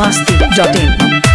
biharmasti.in।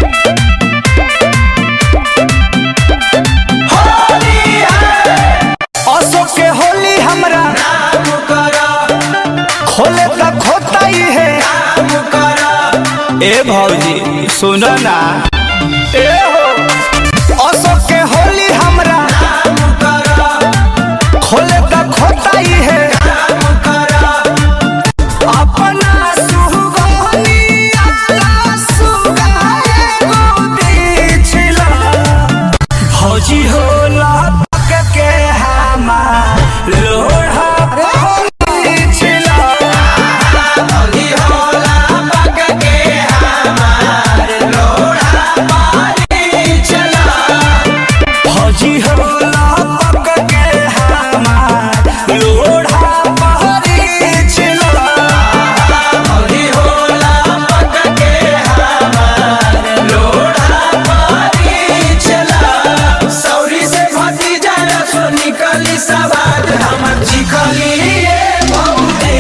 Ashok के होली हमरा नाम करा खोले का खोता ही है नाम करा। ए भौजी सुनो ना ए हो अशोक के होली हमरा नाम करा खोले का खोता ही है नाम करा। अपना सुगोनी अपना सुगाए गोदी छिला भौजी होला के हमार लोढ़ा पानी छिला भौजी होला पक के हमार लोढ़ा पानी छिला भौजी होला पक के हमार लोढ़ा पानी छिला भौजी होला पक के हमार लोढ़ा पानी छिला। सौरी से भतीजा सो निकली सवार हमर चिखली बहुते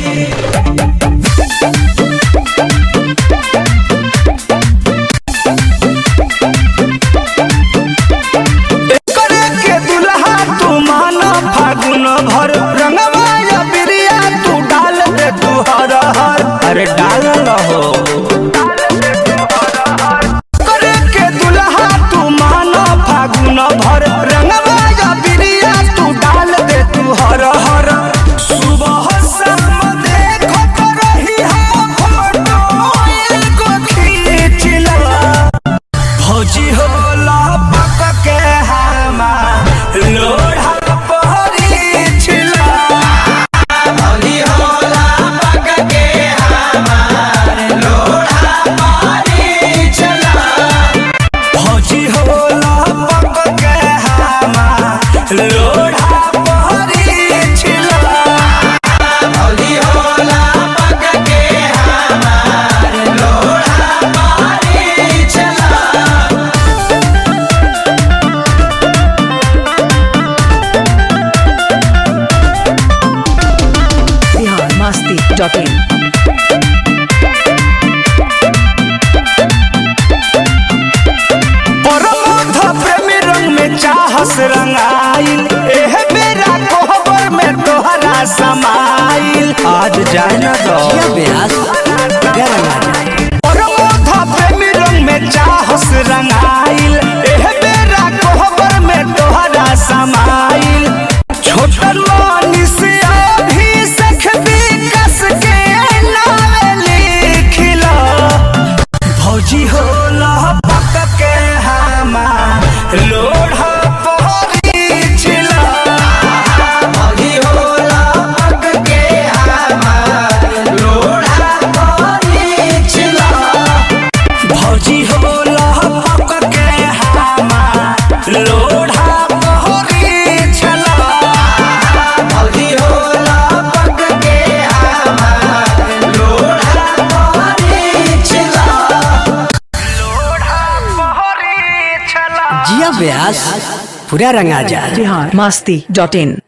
करे के दुल्हा तू माना फागुन भर रंगवा या बिरिया तू डाल दे तू हर हर अरे डाल हो करे के दुल्हा तू माना फागुन भर रंगवा या बिरिया तू डाल दे तू हर हर। सुबह शाम देखो तो रही हम फोटो एगो खींचला भौजी होला पक के हमार लोढ़ा पहरी छिला भौजी होला पक के हमार लोढ़ा पहरी छिला भौजी होला पक के हमार लोढ़ा पहरी छिला भौजी होला पक के हमार लोढ़ा पहरी छिला। biharmasti.in। परमोध प्रेमी रंग में चाहस रंगाइल एह बेरा कोहबर में तोहरा समाइल आज जाए ना दो परमोध प्रेमी रंग में चाहस रंगाइल एह बेरा कोहबर में तोहरा समाइल छोटन मानी से अभी सखबी कस के नावे लिखिला भौजी होला पक के हमार लोढ़ा पहरी छिला भौजी होला पक के हमार लोढ़ा पहरी छिला भौजी होला पक के हमार लोढ़ा पहरी छिला भौजी होला पक के हमार लोढ़ा पहरी छिला लोढ़ा पहरी छिला। जिया व्यास पूरा रंगा जा। biharmasti.in।